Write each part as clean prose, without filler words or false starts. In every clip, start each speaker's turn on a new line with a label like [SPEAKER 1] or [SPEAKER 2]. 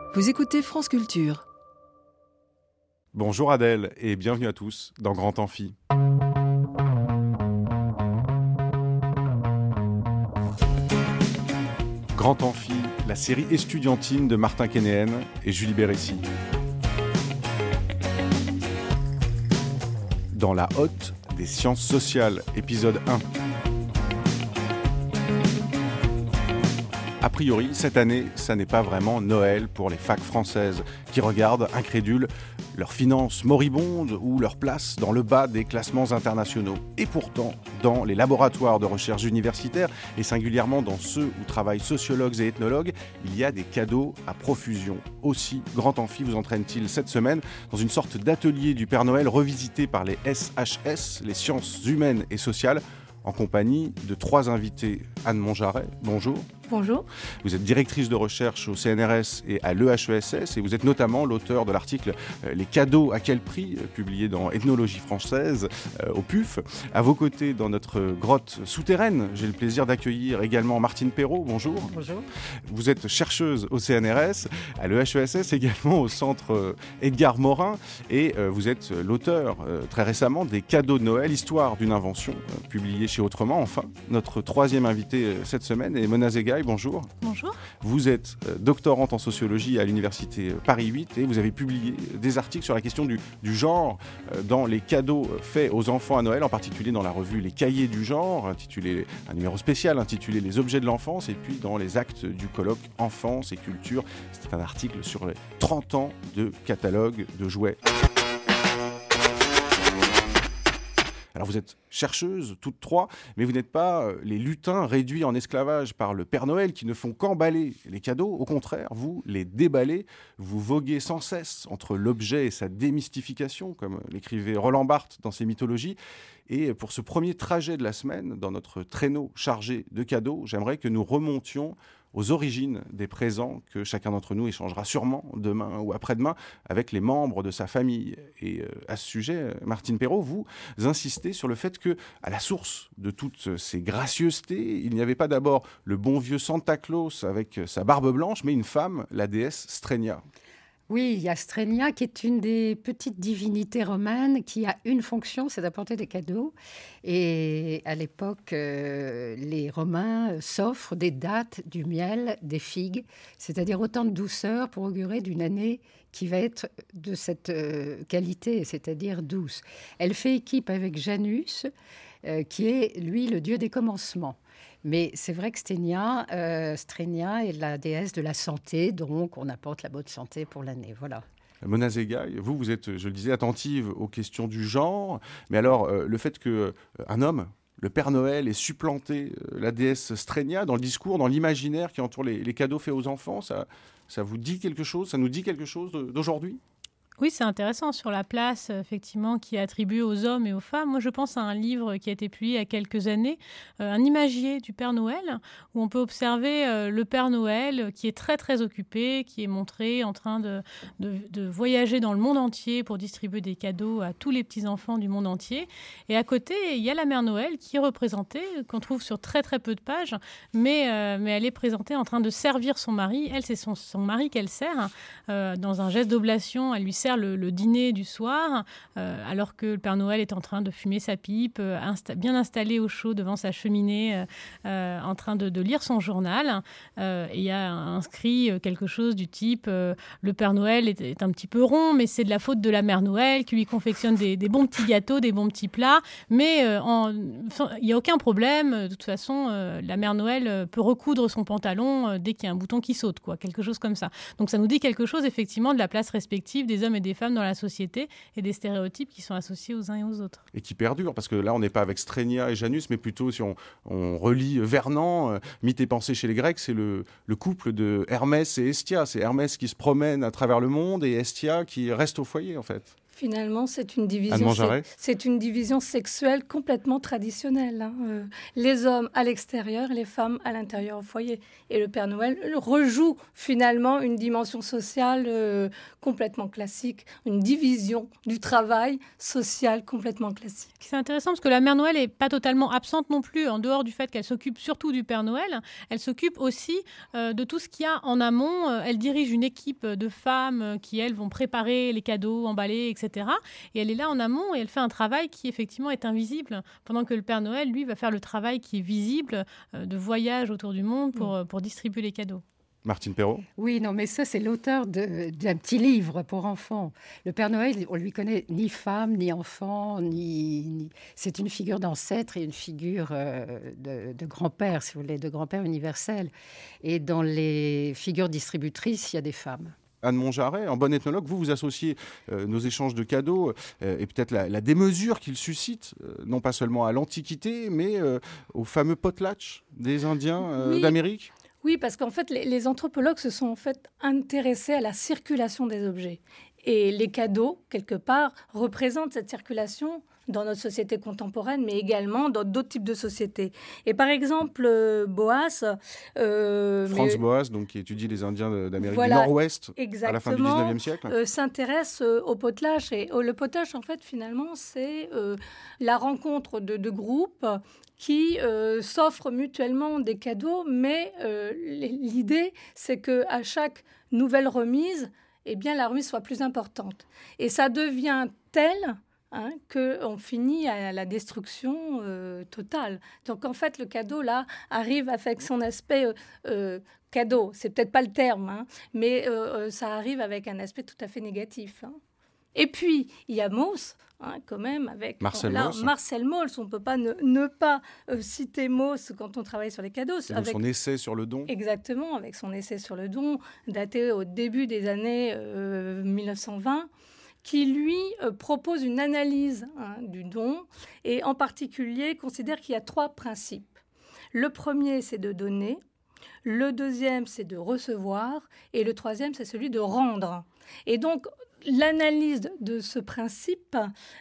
[SPEAKER 1] Vous écoutez France Culture.
[SPEAKER 2] Bonjour Adèle et bienvenue à tous dans Grand Amphi. Grand Amphi, la série estudiantine de Martin Kénéen et Julie Bérécy. Dans la hotte des sciences sociales, épisode 1. A priori, cette année, ça n'est pas vraiment Noël pour les facs françaises qui regardent, incrédules, leurs finances moribondes ou leur place dans le bas des classements internationaux. Et pourtant, dans les laboratoires de recherche universitaires, et singulièrement dans ceux où travaillent sociologues et ethnologues, il y a des cadeaux à profusion. Aussi, Grand Amphi vous entraîne-t-il cette semaine dans une sorte d'atelier du Père Noël revisité par les SHS, les sciences humaines et sociales, en compagnie de 3 invités. Anne Monjaret, bonjour.
[SPEAKER 3] Bonjour.
[SPEAKER 2] Vous êtes directrice de recherche au CNRS et à l'EHESS et vous êtes notamment l'auteur de l'article « Les cadeaux à quel prix ?» publié dans Ethnologie française au PUF. À vos côtés, dans notre grotte souterraine, j'ai le plaisir d'accueillir également Martine Perrault. Bonjour.
[SPEAKER 3] Bonjour.
[SPEAKER 2] Vous êtes chercheuse au CNRS, à l'EHESS également, au centre Edgar Morin et vous êtes l'auteur très récemment des cadeaux de Noël, histoire d'une invention, publié chez Autrement. Enfin, notre troisième invité cette semaine est Mona Zegaï. Bonjour.
[SPEAKER 3] Bonjour.
[SPEAKER 2] Vous êtes doctorante en sociologie à l'université Paris 8 et vous avez publié des articles sur la question du genre dans les cadeaux faits aux enfants à Noël, en particulier dans la revue Les Cahiers du genre, un numéro spécial intitulé Les objets de l'enfance, et puis dans les actes du colloque Enfance et culture. C'est un article sur les 30 ans de catalogue de jouets. Alors vous êtes chercheuses, toutes trois, mais vous n'êtes pas les lutins réduits en esclavage par le Père Noël qui ne font qu'emballer les cadeaux. Au contraire, vous les déballez, vous voguez sans cesse entre l'objet et sa démystification, comme l'écrivait Roland Barthes dans ses mythologies. Et pour ce premier trajet de la semaine, dans notre traîneau chargé de cadeaux, j'aimerais que nous remontions aux origines des présents que chacun d'entre nous échangera sûrement demain ou après-demain avec les membres de sa famille. Et à ce sujet, Martine Perrault, vous insistez sur le fait que, à la source de toutes ces gracieusetés, il n'y avait pas d'abord le bon vieux Santa Claus avec sa barbe blanche, mais une femme, la déesse Strenia.
[SPEAKER 3] Oui, il y a Strenia qui est une des petites divinités romaines qui a une fonction, c'est d'apporter des cadeaux. Et à l'époque, les Romains s'offrent des dattes, du miel, des figues, c'est-à-dire autant de douceur pour augurer d'une année qui va être de cette qualité, c'est-à-dire douce. Elle fait équipe avec Janus, qui est, lui, le dieu des commencements. Mais c'est vrai que Strenia est la déesse de la santé, donc on apporte la bonne santé pour l'année. Voilà.
[SPEAKER 2] Mona Zegaï, vous êtes, je le disais, attentive aux questions du genre. Mais alors, le fait qu'un homme, le Père Noël, ait supplanté la déesse Strenia dans le discours, dans l'imaginaire qui entoure les cadeaux faits aux enfants, ça vous dit quelque chose? Ça nous dit quelque chose d'aujourd'hui?
[SPEAKER 4] Oui, c'est intéressant sur la place, effectivement, qui est attribuée aux hommes et aux femmes. Moi, je pense à un livre qui a été publié il y a quelques années, un imagier du Père Noël, où on peut observer le Père Noël qui est très, très occupé, qui est montré en train de voyager dans le monde entier pour distribuer des cadeaux à tous les petits-enfants du monde entier. Et à côté, il y a la Mère Noël qui est représentée, qu'on trouve sur très, très peu de pages, mais elle est présentée en train de servir son mari. Elle, c'est son mari qu'elle sert. Dans un geste d'oblation, elle lui sert le dîner du soir, alors que le Père Noël est en train de fumer sa pipe, bien installé au chaud devant sa cheminée, en train de lire son journal. Et il y a inscrit quelque chose du type le Père Noël est un petit peu rond, mais c'est de la faute de la Mère Noël qui lui confectionne des bons petits gâteaux, des bons petits plats. Mais il n'y a aucun problème. De toute façon, la Mère Noël peut recoudre son pantalon dès qu'il y a un bouton qui saute, quoi, quelque chose comme ça. Donc ça nous dit quelque chose effectivement de la place respective des hommes et des femmes dans la société et des stéréotypes qui sont associés aux uns et aux autres.
[SPEAKER 2] Et qui perdurent, parce que là, on n'est pas avec Strenia et Janus, mais plutôt, si on relit Vernon, Mythes et pensées chez les Grecs, c'est le couple de Hermès et Hestia. C'est Hermès qui se promène à travers le monde et Hestia qui reste au foyer, en fait.
[SPEAKER 1] Finalement, c'est une division sexuelle complètement traditionnelle. Hein. Les hommes à l'extérieur, les femmes à l'intérieur au foyer. Et le Père Noël rejoue finalement une dimension sociale complètement classique, une division du travail social complètement classique.
[SPEAKER 4] C'est intéressant parce que la Mère Noël n'est pas totalement absente non plus, en dehors du fait qu'elle s'occupe surtout du Père Noël. Elle s'occupe aussi de tout ce qu'il y a en amont. Elle dirige une équipe de femmes qui, elles, vont préparer les cadeaux, emballer, etc. Et elle est là en amont et elle fait un travail qui effectivement est invisible, pendant que le Père Noël, lui, va faire le travail qui est visible de voyage autour du monde pour distribuer les cadeaux.
[SPEAKER 2] Martine Perrault ?
[SPEAKER 3] Oui, non, mais ça, c'est l'auteur d'un petit livre pour enfants. Le Père Noël, on lui connaît ni femme, ni enfant, c'est une figure d'ancêtre et une figure de grand-père, si vous voulez, de grand-père universel. Et dans les figures distributrices, il y a des femmes.
[SPEAKER 2] Anne Monjaret, en bonne ethnologue, vous associez nos échanges de cadeaux et peut-être la démesure qu'ils suscitent, non pas seulement à l'Antiquité, mais au fameux potlatch des Indiens d'Amérique.
[SPEAKER 1] Oui, parce qu'en fait, les anthropologues se sont en fait intéressés à la circulation des objets. Et les cadeaux, quelque part, représentent cette circulation dans notre société contemporaine, mais également dans d'autres types de sociétés. Et par exemple, Boas...
[SPEAKER 2] Franz Boas, donc, qui étudie les Indiens d'Amérique du Nord-Ouest à la fin du 19e siècle.
[SPEAKER 1] S'intéresse au potlatch. Et le potlatch, en fait, finalement, c'est la rencontre de groupes qui s'offrent mutuellement des cadeaux, mais l'idée, c'est qu'à chaque nouvelle remise, eh bien, la remise soit plus importante. Et ça devient tel... qu'on finit à la destruction totale. Donc, en fait, le cadeau, là, arrive avec son aspect cadeau. C'est peut-être pas le terme, mais ça arrive avec un aspect tout à fait négatif. Et puis, il y a Mauss, quand même, avec
[SPEAKER 2] Marcel
[SPEAKER 1] Mauss. On ne peut pas ne pas citer Mauss quand on travaille sur les cadeaux.
[SPEAKER 2] Avec son essai sur le don.
[SPEAKER 1] Exactement, avec son essai sur le don, daté au début des années 1920, qui, lui, propose une analyse du don et, en particulier, considère qu'il y a 3 principes. Le premier, c'est de donner. Le deuxième, c'est de recevoir. Et le troisième, c'est celui de rendre. Et donc, l'analyse de ce principe,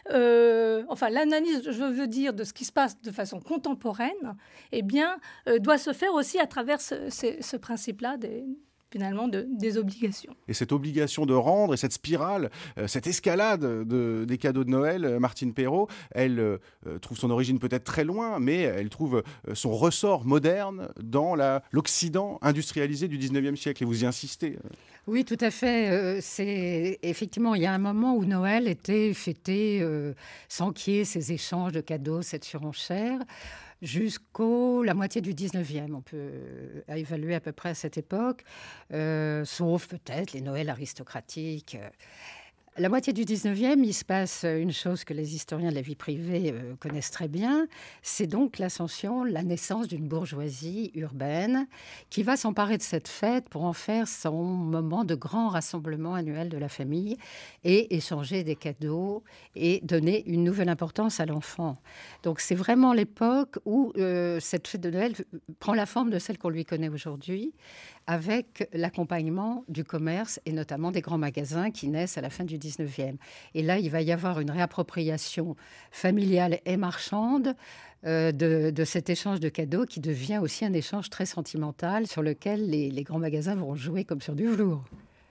[SPEAKER 1] l'analyse, je veux dire, de ce qui se passe de façon contemporaine, eh bien, doit se faire aussi à travers ce principe-là finalement des obligations.
[SPEAKER 2] Et cette obligation de rendre et cette spirale, cette escalade des cadeaux de Noël, Martine Perrault, elle trouve son origine peut-être très loin, mais elle trouve son ressort moderne dans l'Occident industrialisé du 19e siècle. Et vous y insistez.
[SPEAKER 3] Oui, tout à fait. Effectivement, il y a un moment où Noël était fêté sans qu'il y ait ces échanges de cadeaux, cette surenchère. Jusqu'au la moitié du 19e, on peut évaluer à peu près à cette époque, sauf peut-être les Noëls aristocratiques. La moitié du 19e, il se passe une chose que les historiens de la vie privée connaissent très bien, c'est donc l'ascension, la naissance d'une bourgeoisie urbaine qui va s'emparer de cette fête pour en faire son moment de grand rassemblement annuel de la famille et échanger des cadeaux et donner une nouvelle importance à l'enfant. Donc c'est vraiment l'époque où cette fête de Noël prend la forme de celle qu'on lui connaît aujourd'hui, avec l'accompagnement du commerce et notamment des grands magasins qui naissent à la fin du 19e. Et là, il va y avoir une réappropriation familiale et marchande de cet échange de cadeaux qui devient aussi un échange très sentimental sur lequel les grands magasins vont jouer comme sur du velours.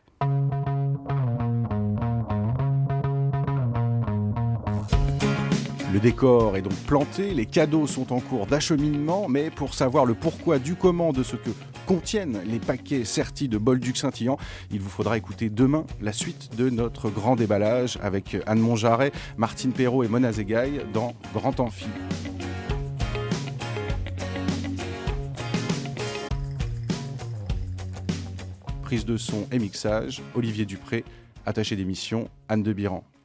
[SPEAKER 2] Le décor est donc planté, les cadeaux sont en cours d'acheminement, mais pour savoir le pourquoi du comment de ce que contiennent les paquets sertis de Bolduc scintillant, il vous faudra écouter demain la suite de notre grand déballage avec Anne Monjaret, Martine Perrault et Mona Zegaï dans Grand Amphi. Prise de son et mixage, Olivier Dupré, attaché d'émission, Anne de Biran.